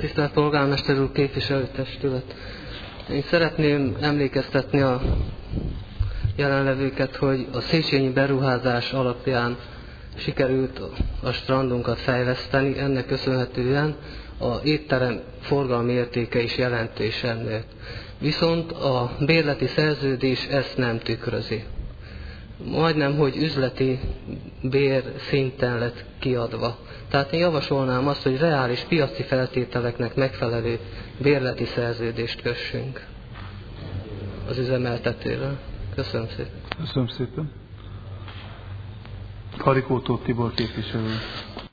Tisztelt Polgármester úr, képviselőtestület! Én szeretném emlékeztetni a jelenlevőket, hogy a Széchenyi beruházás alapján sikerült a strandunkat fejleszteni, ennek köszönhetően a étterem forgalmi értéke is jelentősen nőtt. Viszont a bérleti szerződés ezt nem tükrözi. Majdnem, hogy üzleti bér szinten lett kiadva. Tehát én javasolnám azt, hogy reális piaci feltételeknek megfelelő bérleti szerződést kössünk az üzemeltetővel. Köszönöm szépen. Köszönöm szépen. Karikó Tóth Tibor képviselő.